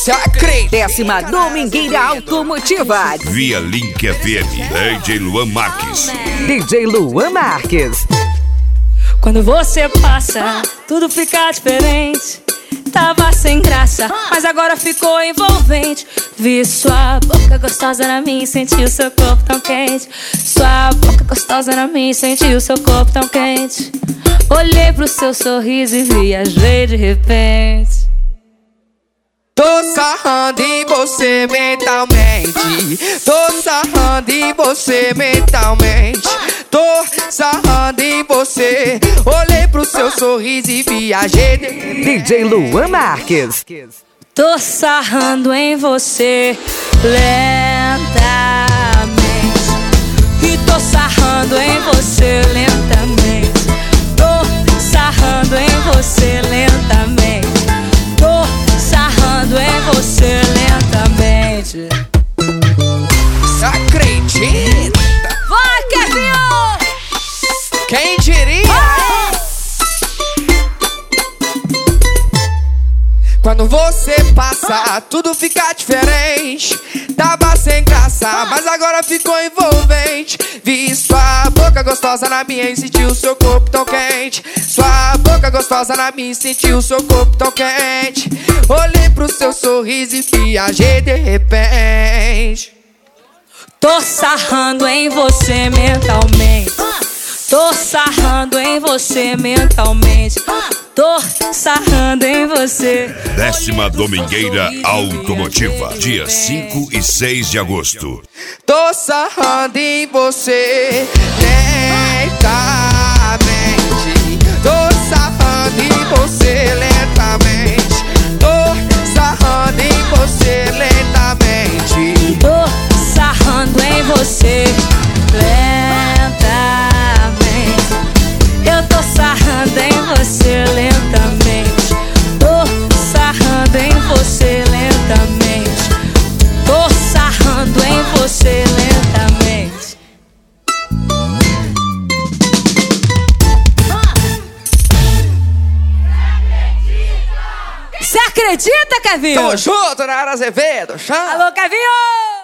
Sacre. 10ª Domingueira Automotiva. Via Link FM, DJ Luan Marques. DJ Luan Marques. Quando você passa, tudo fica diferente. Tava sem graça, mas agora ficou envolvente. Vi sua boca gostosa na minha e senti o seu corpo tão quente. Sua boca gostosa na minha e senti o seu corpo tão quente. Olhei pro seu sorriso e viajei de repente. Tô sarrando em você mentalmente. Tô sarrando em você mentalmente. Tô sarrando em você. Olhei pro seu sorriso e viajei. DJ Luan Marques. Tô sarrando em você lentamente. E tô sarrando em você lentamente. Tô sarrando em você lentamente. Tô sarrando em você lentamente. Acredita? Vai, Kevinho! Quem diria? Quando você passa, tudo fica diferente. Tava sem graça, mas agora ficou envolvente. Vi sua boca gostosa na minha e senti o seu corpo tão quente. Sua boca gostosa na minha e senti o seu corpo tão quente. Olhei pro seu sorriso e viajei de repente. Tô sarrando em você mentalmente. Tô sarrando em você mentalmente. Tô sarrando em você. 10ª Domingueira Automotiva, dia 5 e 6 de agosto. Tô sarrando em você lentamente. Tô sarrando em você lentamente. Tô sarrando em você lentamente. Tô sarrando em você lentamente. Eu tô sarrando em você lentamente. Tô sarrando em você lentamente. Tô sarrando em você lentamente. Você acredita, Kevinho? Tamo junto, Nara Azevedo. Alô, Kevinho!